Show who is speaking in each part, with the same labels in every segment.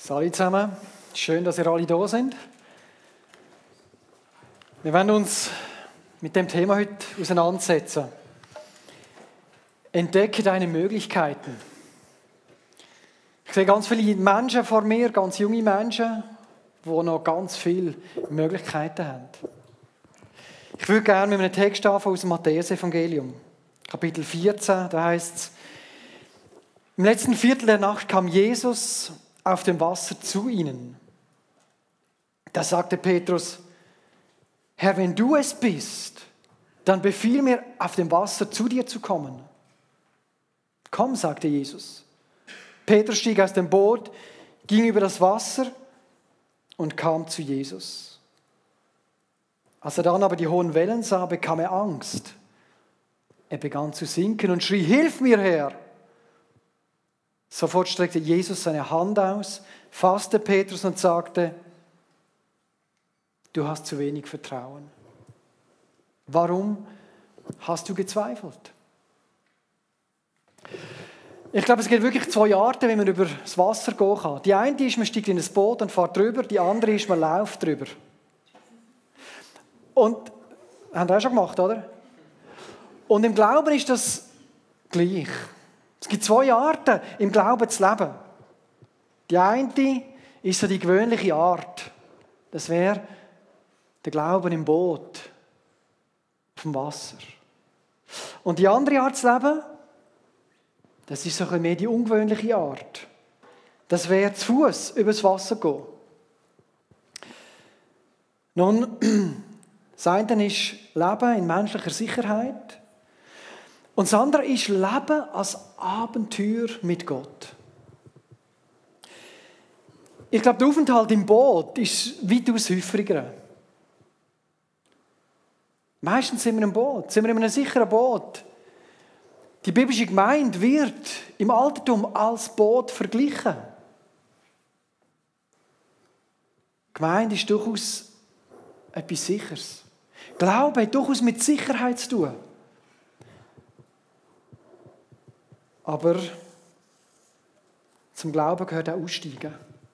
Speaker 1: Salut zusammen, schön, dass ihr alle da sind. Wir werden uns mit dem Thema heute auseinandersetzen. Entdecke deine Möglichkeiten. Ich sehe ganz viele Menschen vor mir, ganz junge Menschen, die noch ganz viele Möglichkeiten haben. Ich würde gerne mit einem Text anfangen aus dem Matthäus-Evangelium, Kapitel 14, da heißt es: Im letzten Viertel der Nacht kam Jesus auf dem Wasser zu ihnen. Da sagte Petrus: Herr, wenn du es bist, dann befiehl mir, auf dem Wasser zu dir zu kommen. Komm, sagte Jesus. Petrus stieg aus dem Boot, ging über das Wasser und kam zu Jesus. Als er dann aber die hohen Wellen sah, bekam er Angst. Er begann zu sinken und schrie: Hilf mir, Herr! Sofort streckte Jesus seine Hand aus, fasste Petrus und sagte: Du hast zu wenig Vertrauen. Warum hast du gezweifelt? Ich glaube, es gibt wirklich zwei Arten, wie man über das Wasser gehen kann. Die eine ist, man steigt in ein Boot und fährt drüber, die andere ist, man läuft drüber. Und, haben wir auch schon gemacht, oder? Und im Glauben ist das gleich. Es gibt zwei Arten, im Glauben zu leben. Die eine ist so die gewöhnliche Art. Das wäre der Glauben im Boot, auf dem Wasser. Und die andere Art zu leben, das ist so ein bisschen mehr die ungewöhnliche Art. Das wäre zu Fuß übers Wasser gehen. Nun, das eine ist Leben in menschlicher Sicherheit. Und das andere ist Leben als Abenteuer mit Gott. Ich glaube, der Aufenthalt im Boot ist weitaus häufiger. Meistens sind wir im Boot, sind wir in einem sicheren Boot. Die biblische Gemeinde wird im Altertum als Boot verglichen. Die Gemeinde ist durchaus etwas Sicheres. Glaube hat durchaus mit Sicherheit zu tun. Aber zum Glauben gehört auch Aussteigen.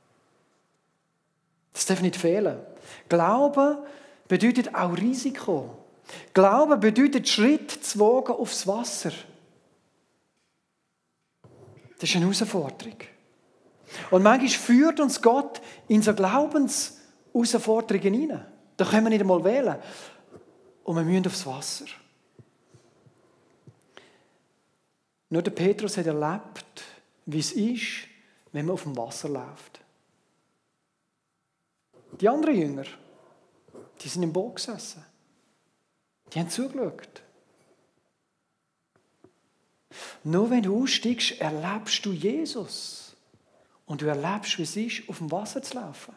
Speaker 1: Das darf nicht fehlen. Glauben bedeutet auch Risiko. Glauben bedeutet, Schritt zu wagen aufs Wasser. Das ist eine Herausforderung. Und manchmal führt uns Gott in so Glaubensherausforderungen hinein. Da können wir nicht einmal wählen. Und wir müssen aufs Wasser. Nur der Petrus hat erlebt, wie es ist, wenn man auf dem Wasser läuft. Die anderen Jünger, die sind im Boot gesessen. Die haben zugeschaut. Nur wenn du aussteigst, erlebst du Jesus. Und du erlebst, wie es ist, auf dem Wasser zu laufen.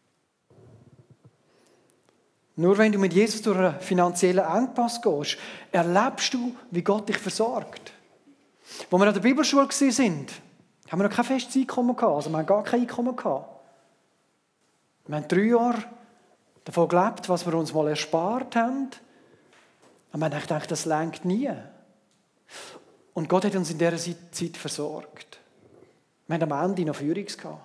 Speaker 1: Nur wenn du mit Jesus durch einen finanziellen Engpass gehst, erlebst du, wie Gott dich versorgt. Als wir an der Bibelschule waren, haben wir noch kein festes Einkommen gehabt. Also wir haben gar kein Einkommen gehabt. Wir haben 3 Jahre davon gelebt, was wir uns mal erspart haben. Und wir haben gedacht, das reicht nie. Und Gott hat uns in dieser Zeit versorgt. Wir haben am Ende noch Führung gehabt.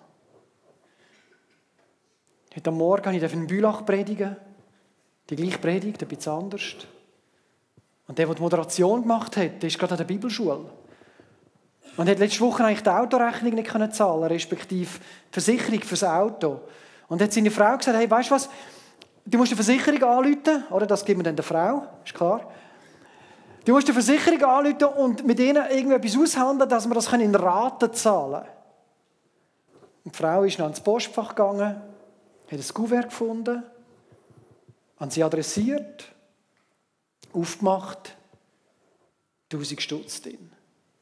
Speaker 1: Heute Morgen durfte ich in Bülach predigen. Die gleiche Predigt, ein bisschen anders. Und der die Moderation gemacht hat, der ist gerade an der Bibelschule. Und hat letzte Woche eigentlich die Autorechnung nicht zahlen, respektive die Versicherung für das Auto. Und hat seine Frau gesagt: Hey, weißt du was? Du musst die Versicherung anrufen, oder? Das gibt mir dann der Frau, ist klar. Du musst die Versicherung anrufen und mit ihnen irgendetwas aushandeln, dass wir das in Raten zahlen können. Und die Frau ist noch ins Postfach gegangen, hat ein Kuvert gefunden, an sie adressiert, aufgemacht, 1000 Stutz drin.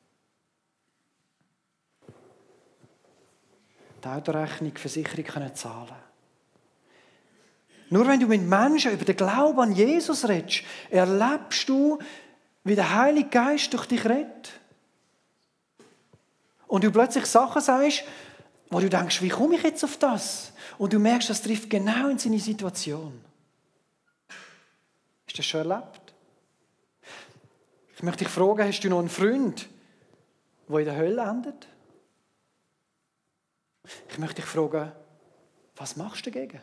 Speaker 1: Die Autorechnung, die Versicherung können zahlen. Nur wenn du mit Menschen über den Glauben an Jesus redest, erlebst du, wie der Heilige Geist durch dich redet. Und du plötzlich Sachen sagst, wo du denkst: Wie komme ich jetzt auf das? Und du merkst, das trifft genau in seine Situation. Hast du das schon erlebt? Ich möchte dich fragen, hast du noch einen Freund, der in der Hölle endet? Ich möchte dich fragen, was machst du dagegen?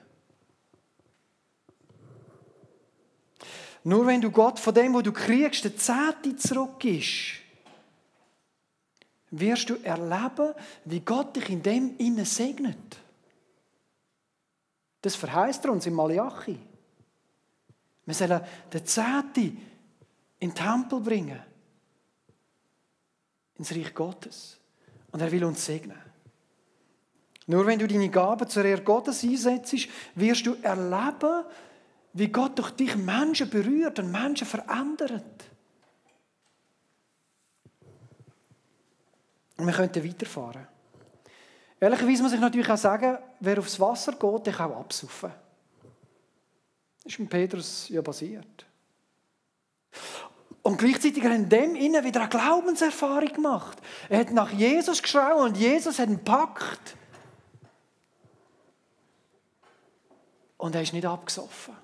Speaker 1: Nur wenn du Gott von dem, was du kriegst, den Zehnten zurückgibst, wirst du erleben, wie Gott dich in dem innen segnet. Das verheißt er uns in Malachi. Wir sollen den Zehnten in den Tempel bringen, ins Reich Gottes. Und er will uns segnen. Nur wenn du deine Gaben zur Ehre Gottes einsetzt, wirst du erleben, wie Gott durch dich Menschen berührt und Menschen verändert. Und wir könnten weiterfahren. Ehrlicherweise muss ich natürlich auch sagen, wer aufs Wasser geht, der kann auch absaufen. Das ist mit Petrus ja passiert. Und gleichzeitig hat er in dem innen wieder eine Glaubenserfahrung gemacht. Er hat nach Jesus geschaut und Jesus hat ihn gepackt. Und er ist nicht abgesoffen.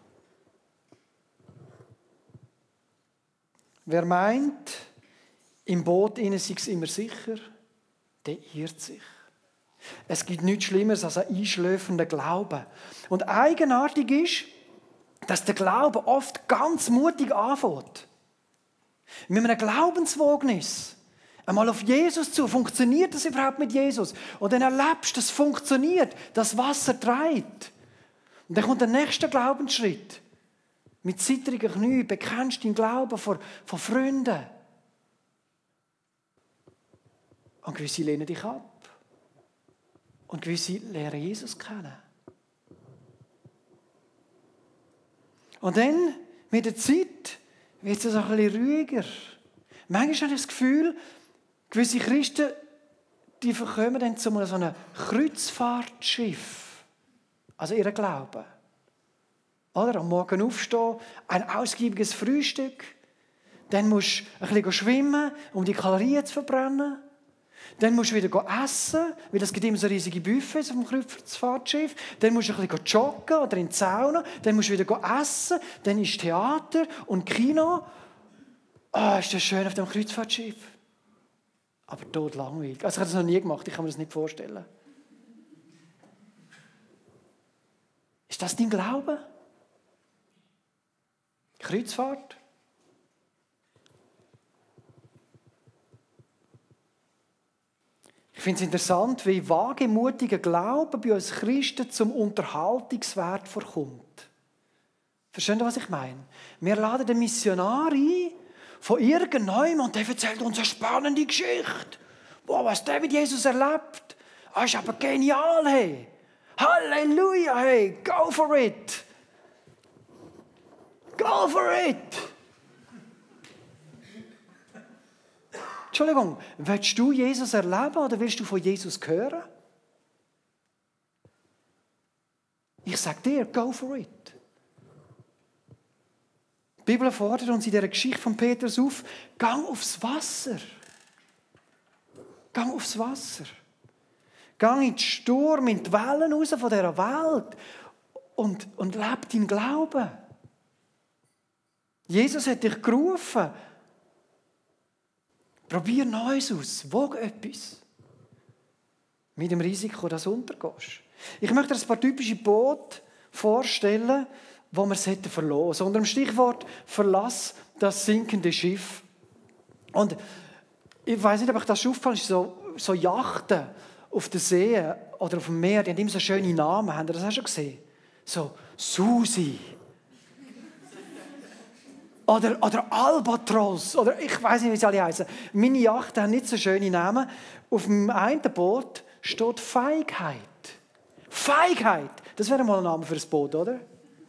Speaker 1: Wer meint, im Boot innen sei es immer sicher, der irrt sich. Es gibt nichts Schlimmeres als ein einschläfender Glaube. Und eigenartig ist, dass der Glaube oft ganz mutig anfängt. Mit einem Glaubenswagnis. Einmal auf Jesus zu. Funktioniert das überhaupt mit Jesus? Und dann erlebst du, das funktioniert. Das Wasser treibt. Und dann kommt der nächste Glaubensschritt. Mit zittrigen Knien bekennst du deinen Glauben vor Freunden. Und gewisse lehnen dich ab. Und gewisse lernen Jesus kennen. Und dann, mit der Zeit, wird es ein bisschen ruhiger. Manchmal habe ich das Gefühl, gewisse Christen, die kommen dann zu so einem Kreuzfahrtschiff. Also ihren Glauben. Oder? Am Morgen aufstehen, ein ausgiebiges Frühstück. Dann musst du ein bisschen schwimmen, um die Kalorien zu verbrennen. Dann musst du wieder essen, weil es gibt immer so riesige Buffets auf dem Kreuzfahrtschiff. Dann musst du ein bisschen joggen oder in die Sauna. Dann musst du wieder essen. Dann ist Theater und Kino. Ist das schön auf dem Kreuzfahrtschiff. Aber tot langweilig. Also ich habe das noch nie gemacht, ich kann mir das nicht vorstellen. Ist das dein Glaube? Kreuzfahrt? Ich finde es interessant, wie wagemutiger Glaube bei uns Christen zum Unterhaltungswert vorkommt. Verstehen Sie, was ich meine? Wir laden den Missionar ein, von irgendjemandem, und der erzählt uns eine spannende Geschichte. Wow, was der mit Jesus erlebt. Das ist aber genial, hey. Halleluja, hey. Go for it. Go for it. Entschuldigung, willst du Jesus erleben oder willst du von Jesus hören? Ich sage dir, go for it. Die Bibel fordert uns in dieser Geschichte von Petrus auf, gang aufs Wasser. Gang aufs Wasser. Gang in den Sturm, in die Wellen raus von dieser Welt und lebe deinen Glauben. Jesus hat dich gerufen. Probier Neues aus. Wag etwas. Mit dem Risiko, dass du untergehst. Ich möchte dir ein paar typische Boote vorstellen, die wir verlassen sollten. Unter dem Stichwort «Verlass das sinkende Schiff». Und ich weiss nicht, ob euch das schon aufgefallen ist, so Yachten auf der See oder auf dem Meer, die haben immer so schöne Namen. Habt ihr das auch schon gesehen? So Susi. Oder Albatros. Oder ich weiss nicht, wie sie alle heißen. Meine Yachten haben nicht so schöne Namen. Auf dem einen Boot steht Feigheit. Feigheit! Das wäre mal ein Name für ein Boot, oder?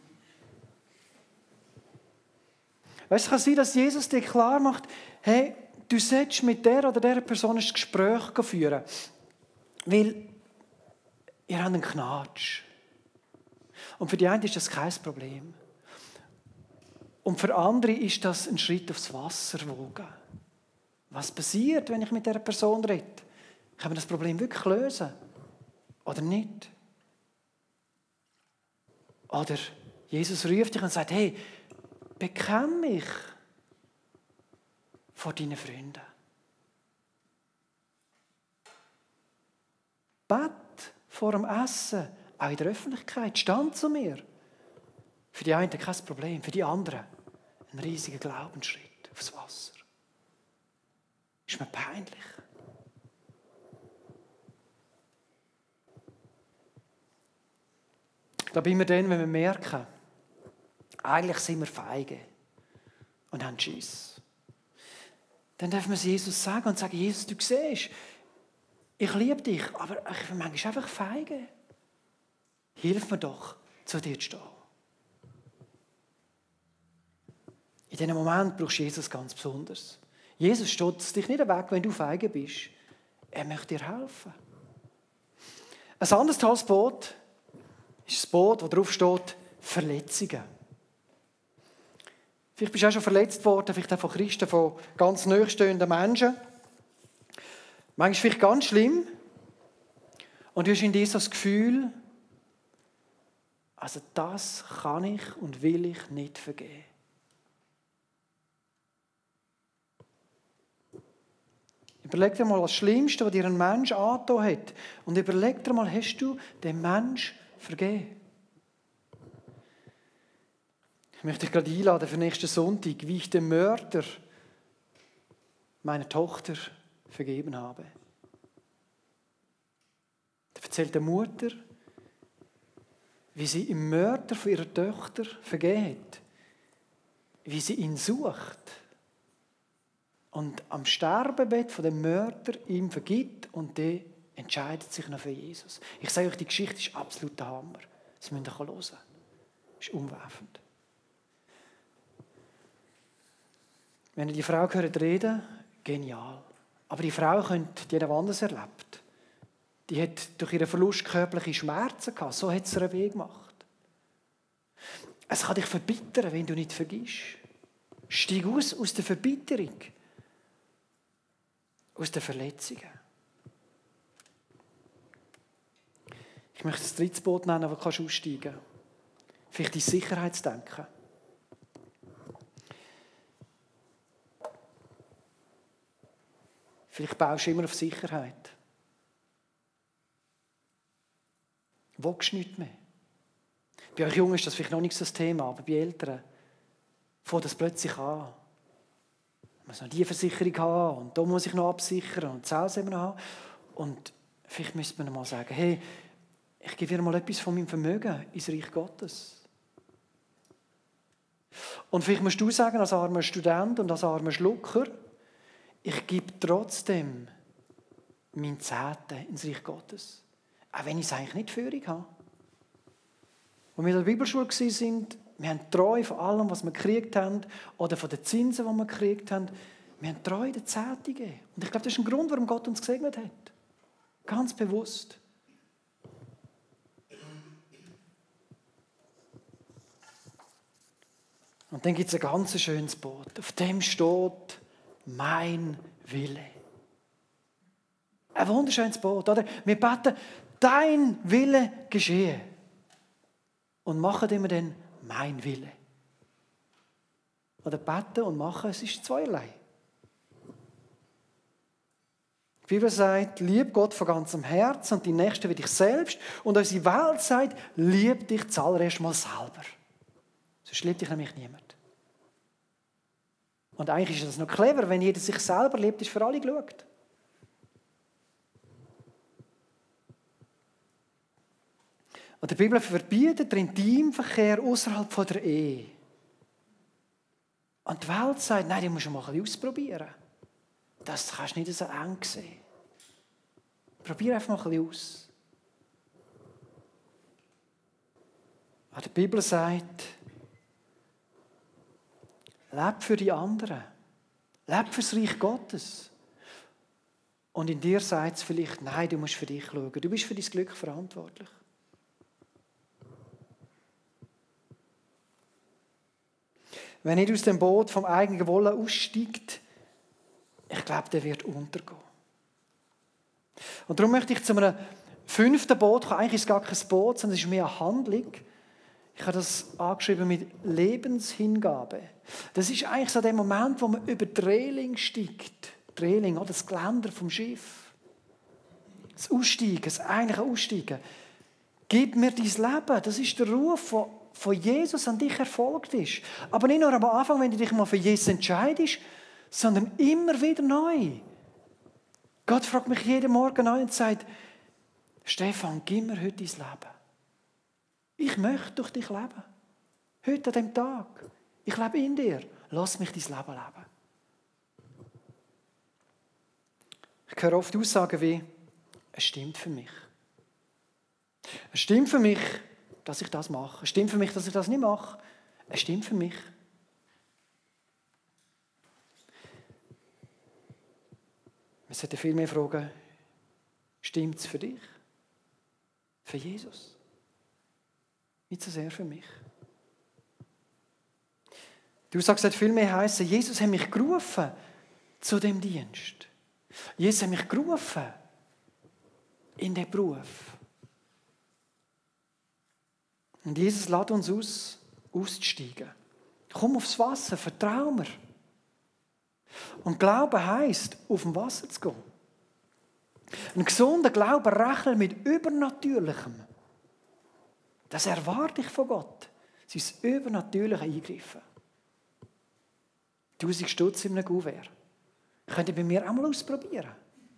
Speaker 1: Weißt, es kann sein, dass Jesus dir klar macht, hey, du solltest mit der oder der Person ein Gespräch führen. Weil ihr habt einen Knatsch. Und für die einen ist das kein Problem. Und für andere ist das ein Schritt aufs Wasser wagen. Was passiert, wenn ich mit dieser Person rede? Kann man das Problem wirklich lösen? Oder nicht? Oder Jesus ruft dich und sagt, hey, bekenn mich vor deinen Freunden. Bet vor dem Essen, auch in der Öffentlichkeit, stand zu mir. Für die einen kein Problem, für die anderen ein riesiger Glaubensschritt aufs Wasser. Ist mir peinlich. Ich glaube, immer dann, wenn wir merken, eigentlich sind wir feige und haben Schiss, dann dürfen wir es Jesus sagen und sagen, Jesus, du siehst, ich liebe dich, aber ich bin manchmal einfach feige. Hilf mir doch, zu dir zu stehen. In diesem Moment brauchst du Jesus ganz besonders. Jesus stutzt dich nicht weg, wenn du feige bist. Er möchte dir helfen. Ein anderes tolles Boot ist das Boot, wo drauf steht, Verletzungen. Vielleicht bist du auch schon verletzt worden, vielleicht auch von Christen, von ganz nahestehenden Menschen. Manchmal vielleicht ganz schlimm. Und du hast in dir so das Gefühl, also das kann ich und will ich nicht vergeben. Überleg dir mal das Schlimmste, was dir ein Mensch angetan hat. Und überleg dir mal, hast du den Menschen vergeben? Ich möchte dich gerade einladen für nächsten Sonntag, wie ich dem Mörder meiner Tochter vergeben habe. Da erzählt der Mutter, wie sie im Mörder von ihrer Tochter vergeben hat. Wie sie ihn sucht. Und am Sterbebett von dem Mörder ihm vergibt und der entscheidet sich noch für Jesus. Ich sage euch, die Geschichte ist absolut der Hammer. Das müsst ihr hören. Das ist umwerfend. Wenn ihr die Frau hört reden, genial. Aber die Frau könnte jeder anders erlebt. Die hat durch ihren Verlust körperliche Schmerzen gehabt. So hat es ihr weh gemacht. Es kann dich verbittern, wenn du nicht vergisst. Steig aus der Verbitterung. Aus den Verletzungen. Ich möchte das dritte Boot nennen, wo du aussteigen kannst. Vielleicht dein Sicherheitsdenken. Vielleicht baust du immer auf Sicherheit. Willst du nicht mehr? Bei euch Jungen ist das vielleicht noch nicht so das Thema, aber bei Älteren fängt das plötzlich an. Ich muss noch diese Versicherung haben und da muss ich noch absichern und das eben noch haben. Und vielleicht müsste man mal sagen, hey, ich gebe dir mal etwas von meinem Vermögen ins Reich Gottes. Und vielleicht musst du sagen, als armer Student und als armer Schlucker, ich gebe trotzdem mein Zehnten ins Reich Gottes. Auch wenn ich es eigentlich nicht Führung habe. Als wir in der Bibelschule waren, wir haben treu von allem, was wir gekriegt haben, oder von den Zinsen, die wir gekriegt haben. Wir haben treu den Zehnten gegeben. Und ich glaube, das ist ein Grund, warum Gott uns gesegnet hat. Ganz bewusst. Und dann gibt es ein ganz schönes Boot. Auf dem steht mein Wille. Ein wunderschönes Boot, oder? Wir beten, dein Wille geschehe. Und machen immer dann mein Wille. Oder beten und machen, es ist zweierlei. Die Bibel sagt, lieb Gott von ganzem Herzen und die Nächsten wie dich selbst. Und unsere Welt sagt, lieb dich zuallererst mal selber. Sonst liebt dich nämlich niemand. Und eigentlich ist das noch clever, wenn jeder sich selber liebt, ist für alle geschaut. Und die Bibel verbietet den Intimverkehr außerhalb der Ehe. Und die Welt sagt, nein, die musst du mal ein bisschen ausprobieren. Das kannst du nicht so eng sehen. Probier einfach mal ein bisschen aus. Aber die Bibel sagt, leb für die anderen. Leb für das Reich Gottes. Und in dir sagt es vielleicht, nein, du musst für dich schauen. Du bist für dein Glück verantwortlich. Wenn nicht aus dem Boot vom eigenen Wollen aussteigt, ich glaube, der wird untergehen. Und darum möchte ich zu einem 5. Boot kommen. Eigentlich ist es gar kein Boot, sondern es ist mehr eine Handlung. Ich habe das angeschrieben mit Lebenshingabe. Das ist eigentlich so der Moment, wo man über die Reling steigt. Die Reling, oder das Geländer vom Schiff. Das Aussteigen, das eigentliche Aussteigen. Gib mir dein Leben. Das ist der Ruf, der von Jesus an dich erfolgt ist. Aber nicht nur am Anfang, wenn du dich mal für Jesus entscheidest, sondern immer wieder neu. Gott fragt mich jeden Morgen neu und sagt, Stefan, gib mir heute dein Leben. Ich möchte durch dich leben. Heute an diesem Tag. Ich lebe in dir. Lass mich dein Leben leben. Ich höre oft Aussagen wie, es stimmt für mich. Es stimmt für mich, dass ich das mache. Es stimmt für mich, dass ich das nicht mache. Es stimmt für mich. Wir sollten viel mehr fragen, stimmt es für dich? Für Jesus? Nicht so sehr für mich. Die Aussage sollte viel mehr heissen, Jesus hat mich gerufen zu dem Dienst. Jesus hat mich gerufen in den Beruf. Und Jesus lädt uns aus, auszusteigen. Komm aufs Wasser, vertrau mir. Und Glauben heisst, auf dem Wasser zu gehen. Ein gesunder Glaube rechnet mit Übernatürlichem. Das erwarte ich von Gott. Sein übernatürliche Eingreifen. 1000 Stutz in einem Kuvert. Könnt ihr bei mir auch mal ausprobieren?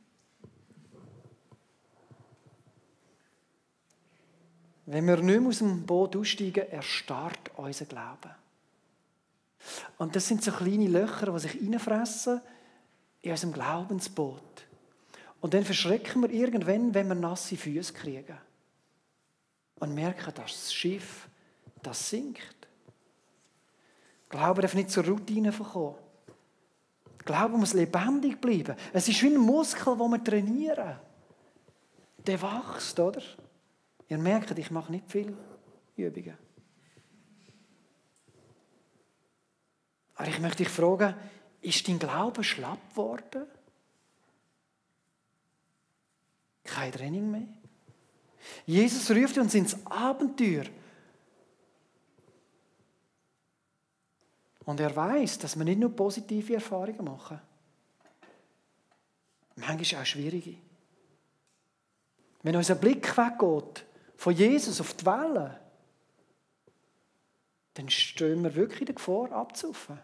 Speaker 1: Wenn wir nicht mehr aus dem Boot aussteigen, erstarrt unser Glaube. Und das sind so kleine Löcher, die sich reinfressen in unserem Glaubensboot. Und dann verschrecken wir irgendwann, wenn wir nasse Füße kriegen. Und merken, dass das Schiff, das sinkt. Glaube darf nicht zur Routine verkommen. Glaube muss lebendig bleiben. Es ist wie ein Muskel, den wir trainieren. Der wächst, oder? Ihr merkt, ich mache nicht viele Übungen. Aber ich möchte dich fragen, ist dein Glaube schlapp geworden? Kein Training mehr? Jesus ruft uns ins Abenteuer. Und er weiß, dass wir nicht nur positive Erfahrungen machen. Manchmal auch schwierige. Wenn unser Blick weggeht von Jesus auf die Wellen, dann stehen wir wirklich in der Gefahr, abzusaufen.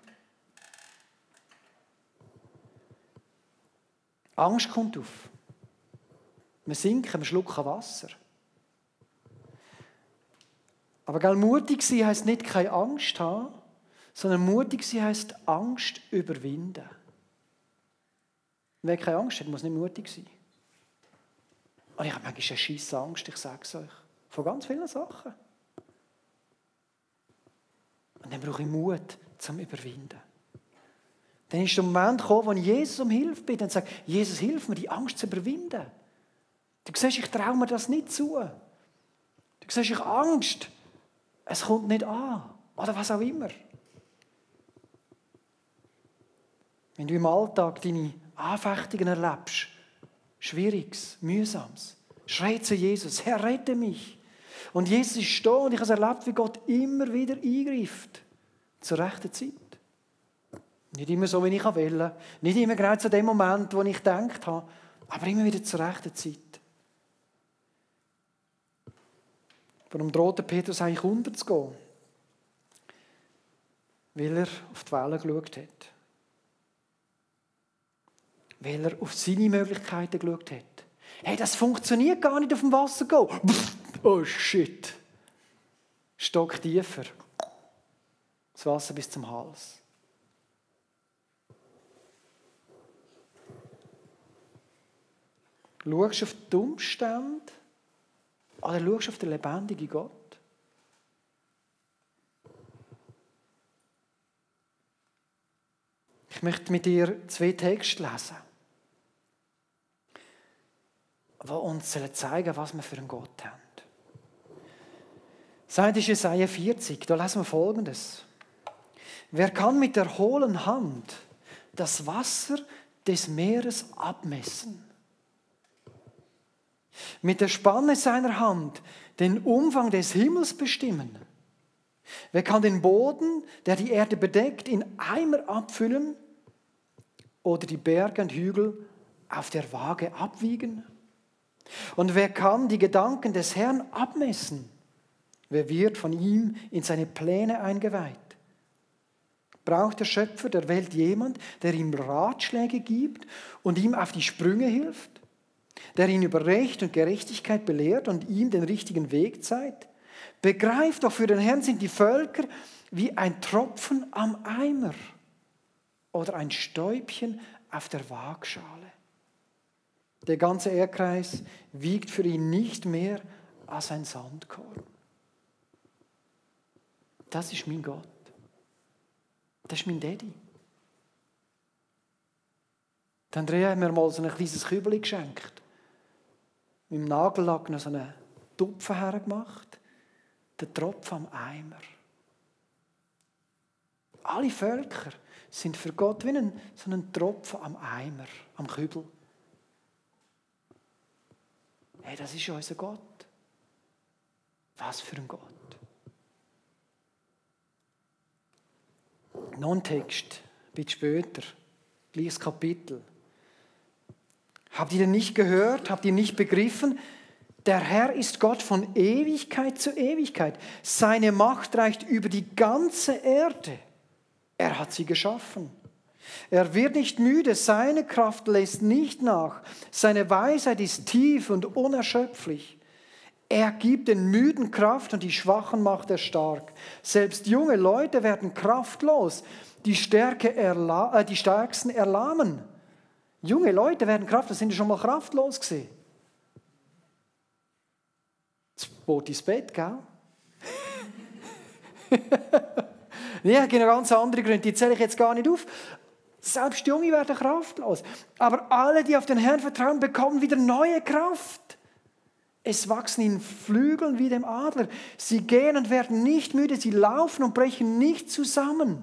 Speaker 1: Angst kommt auf. Wir sinken, wir schlucken Wasser. Aber mutig sein heisst nicht keine Angst haben, sondern mutig sein heisst Angst überwinden. Wer keine Angst hat, muss nicht mutig sein. Und ich habe manchmal eine scheisse Angst, ich sage es euch. Von ganz vielen Sachen. Und dann brauche ich Mut zum Überwinden. Dann ist der Moment gekommen, wo ich Jesus um Hilfe bitte und sage, Jesus, hilf mir, die Angst zu überwinden. Du siehst, ich traue mir das nicht zu. Du siehst, ich habe Angst. Es kommt nicht an. Oder was auch immer. Wenn du im Alltag deine Anfechtungen erlebst, Schwieriges, Mühsames, schrei zu Jesus, Herr, rette mich. Und Jesus ist da und ich habe es erlebt, wie Gott immer wieder eingreift. Zur rechten Zeit. Nicht immer so, wie ich will. Nicht immer genau zu dem Moment, wo ich gedacht habe, aber immer wieder zur rechten Zeit. Warum droht Petrus eigentlich unterzugehen? Weil er auf die Wellen geschaut hat. Weil er auf seine Möglichkeiten geschaut hat. Hey, das funktioniert gar nicht auf dem Wasser gehen. Oh shit. Stock tiefer. Das Wasser bis zum Hals. Schaust du auf die Umstände oder schaust du auf den lebendigen Gott? Ich möchte mit dir 2 Texte lesen, die uns zeigen, was wir für einen Gott haben. Das ist Jesaja 40, da lesen wir Folgendes. Wer kann mit der hohlen Hand das Wasser des Meeres abmessen? Mit der Spanne seiner Hand den Umfang des Himmels bestimmen? Wer kann den Boden, der die Erde bedeckt, in Eimer abfüllen oder die Berge und Hügel auf der Waage abwiegen? Und wer kann die Gedanken des Herrn abmessen? Wer wird von ihm in seine Pläne eingeweiht? Braucht der Schöpfer der Welt jemand, der ihm Ratschläge gibt und ihm auf die Sprünge hilft? Der ihn über Recht und Gerechtigkeit belehrt und ihm den richtigen Weg zeigt? Begreift doch, für den Herrn sind die Völker wie ein Tropfen am Eimer oder ein Stäubchen auf der Waagschale. Der ganze Erdkreis wiegt für ihn nicht mehr als ein Sandkorn. Das ist mein Gott. Das ist mein Daddy. Der Andrea hat mir mal so ein kleines Kübel geschenkt. Mit dem Nagellack noch so einen Tupfen hergemacht. Der Tropfen am Eimer. Alle Völker sind für Gott wie so ein Tropfen am Eimer, am Kübel. Hey, das ist unser Gott. Was für ein Gott. Noch ein Text, ein bisschen später, gleiches Kapitel. Habt ihr denn nicht gehört? Habt ihr nicht begriffen? Der Herr ist Gott von Ewigkeit zu Ewigkeit. Seine Macht reicht über die ganze Erde. Er hat sie geschaffen. Er wird nicht müde, seine Kraft lässt nicht nach. Seine Weisheit ist tief und unerschöpflich. Er gibt den Müden Kraft und die Schwachen macht er stark. Selbst junge Leute werden kraftlos, die Stärksten erlahmen. Junge Leute werden kraftlos, sind die schon mal kraftlos gewesen? Das Boot ins Bett, gell? Ja, es gibt noch ganz andere Gründe, die zähle ich jetzt gar nicht auf. Selbst Junge werden kraftlos. Aber alle, die auf den Herrn vertrauen, bekommen wieder neue Kraft. Es wachsen ihnen Flügeln wie dem Adler. Sie gehen und werden nicht müde, sie laufen und brechen nicht zusammen.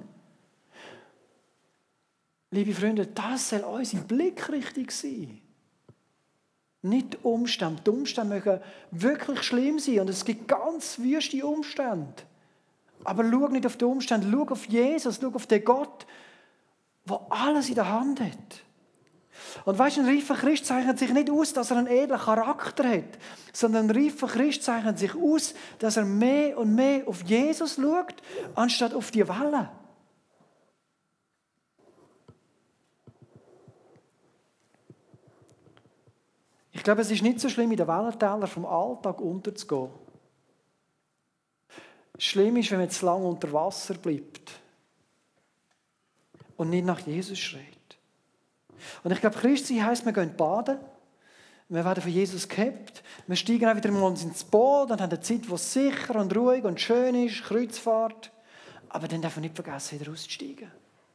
Speaker 1: Liebe Freunde, das soll unser Blick richtig sein. Nicht die Umstände. Die Umstände mögen wirklich schlimm sein und es gibt ganz wüste Umstände. Aber schau nicht auf die Umstände, schau auf Jesus, schau auf den Gott, der alles in der Hand hat. Und weißt du, ein reifer Christ zeichnet sich nicht aus, dass er einen edlen Charakter hat, sondern ein reifer Christ zeichnet sich aus, dass er mehr und mehr auf Jesus schaut, anstatt auf die Wellen. Ich glaube, es ist nicht so schlimm, in den Wellentälern vom Alltag unterzugehen. Schlimm ist, wenn man zu lange unter Wasser bleibt und nicht nach Jesus schreit. Und ich glaube, Christsein heisst, wir gehen baden, wir werden von Jesus gehabt, wir steigen auch wieder mal ins Boot und haben eine Zeit, die sicher und ruhig und schön ist, Kreuzfahrt. Aber dann dürfen wir nicht vergessen, wieder auszusteigen.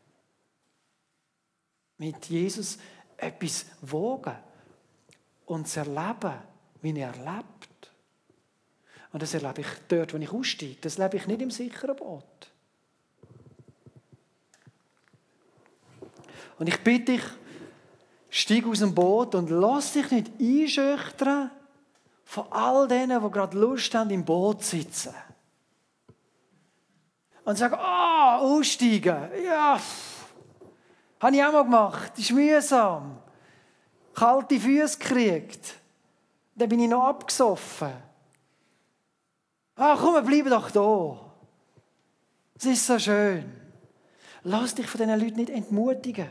Speaker 1: Mit Jesus etwas wagen und zu erleben, wie er lebt. Und das erlebe ich dort, wo ich aussteige. Das erlebe ich nicht im sicheren Boot. Und ich bitte dich, steig aus dem Boot und lass dich nicht einschüchtern von all denen, die gerade Lust haben, im Boot zu sitzen. Und sagen, aussteigen, ja, habe ich auch mal gemacht, das ist mühsam. Kalte Füße gekriegt, dann bin ich noch abgesoffen. Komm, wir bleiben doch da. Es ist so schön. Lass dich von diesen Leuten nicht entmutigen.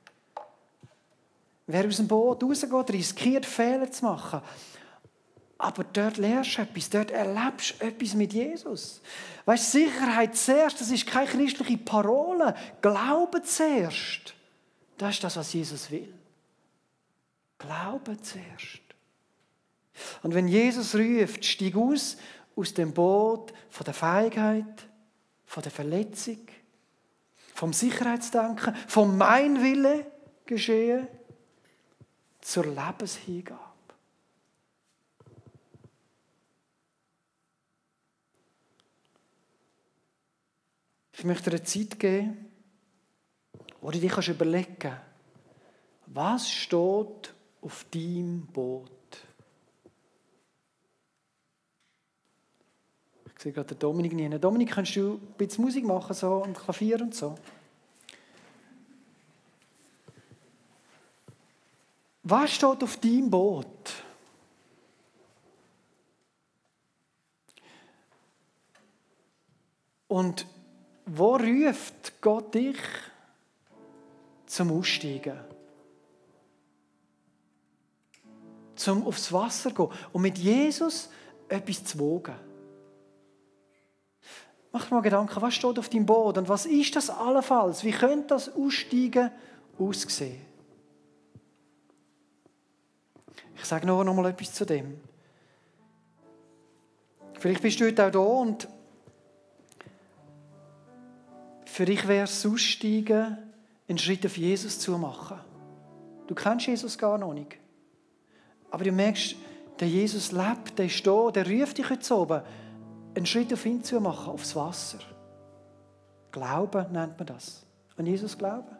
Speaker 1: Wer aus dem Boot rausgeht, riskiert, Fehler zu machen. Aber dort lernst du etwas, dort erlebst du etwas mit Jesus. Weißt du, Sicherheit zuerst, das ist keine christliche Parole. Glaube zuerst. Das ist das, was Jesus will. Glaube zuerst. Und wenn Jesus ruft, steig aus dem Boot von der Feigheit, von der Verletzung, vom Sicherheitsdenken, vom Mein Wille geschehen, zur Lebenshingabe. Ich möchte dir eine Zeit geben, wo du dich überlegen kannst, was steht auf deinem Boot? Ich sehe gerade den Dominik nie. Dominik, kannst du ein bisschen Musik machen, so am Klavier und so? Was steht auf deinem Boot? Und wo ruft Gott dich zum Aussteigen? Zum aufs Wasser gehen und mit Jesus etwas zu wagen. Mach dir mal Gedanken, was steht auf deinem Boot und was ist das allenfalls? Wie könnte das Aussteigen aussehen? Ich sage noch mal etwas zu dem. Vielleicht bist du heute auch da und für dich wäre es Aussteigen, einen Schritt auf Jesus zu machen. Du kennst Jesus gar noch nicht. Aber du merkst, der Jesus lebt, der ist da, der ruft dich heute oben, einen Schritt auf ihn zu machen, aufs Wasser. Glauben nennt man das. An Jesus glauben.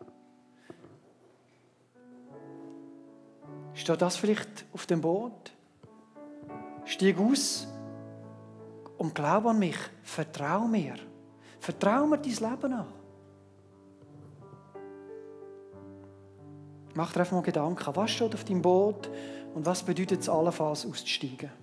Speaker 1: Steht das vielleicht auf dem Boot? Stieg aus und glaub an mich. Vertrau mir. Vertrau mir dein Leben an. Mach dir einfach mal Gedanken, was steht auf deinem Boot und was bedeutet es allenfalls auszusteigen?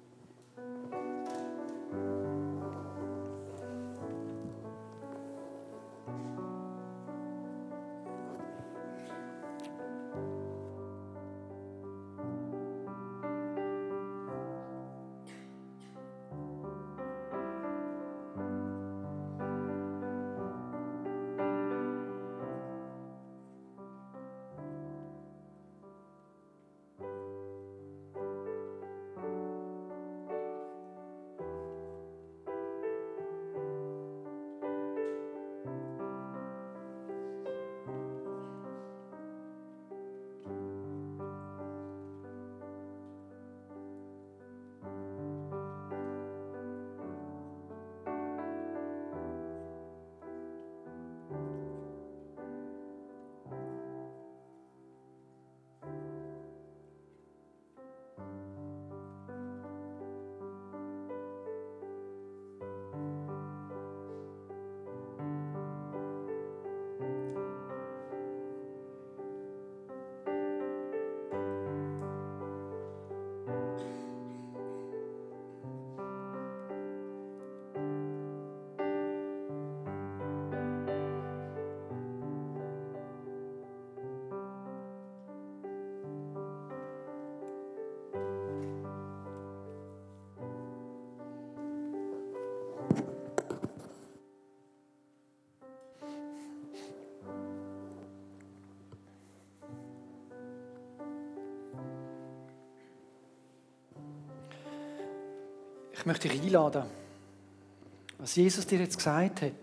Speaker 1: Ich möchte dich einladen, was Jesus dir jetzt gesagt hat,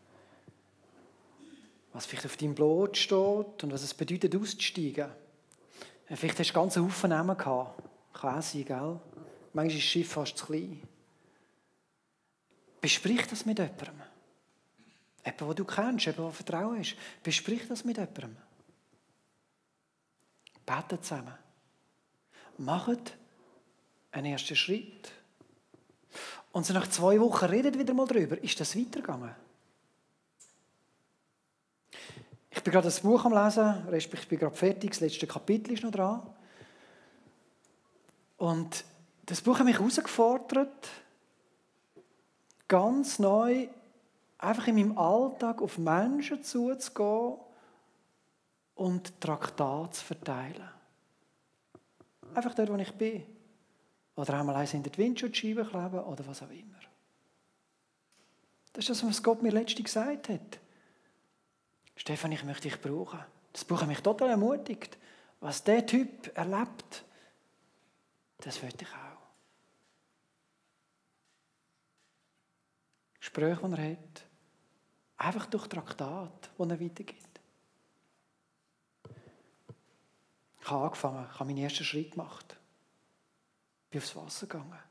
Speaker 1: was vielleicht auf deinem Boot steht und was es bedeutet, auszusteigen. Vielleicht hast du ganz einen Haufen Namen gehabt. Kann auch sein, gell? Manchmal ist das Schiff fast zu klein. Besprich das mit jemandem. Jemand, den du kennst, jemand, der Vertrauen hast. Besprich das mit jemandem. Betet zusammen. Macht einen ersten Schritt. Und so nach 2 Wochen redet wieder mal darüber. Ist das weitergegangen? Ich bin gerade das Buch am Lesen, respektive ich bin gerade fertig, das letzte Kapitel ist noch dran. Und das Buch hat mich herausgefordert, ganz neu einfach in meinem Alltag auf Menschen zuzugehen und Traktate zu verteilen. Einfach dort, wo ich bin. Oder einmal eins hinter die Windschutzscheibe kleben oder was auch immer. Das ist das, was Gott mir letztens gesagt hat. Stefan, ich möchte dich brauchen. Das Buch hat mich total ermutigt. Was der Typ erlebt, das will ich auch. Gespräche, die er hat, einfach durch Traktate, die er weitergibt. Ich habe angefangen, ich habe meinen ersten Schritt gemacht. Ich bin aufs Wasser gegangen.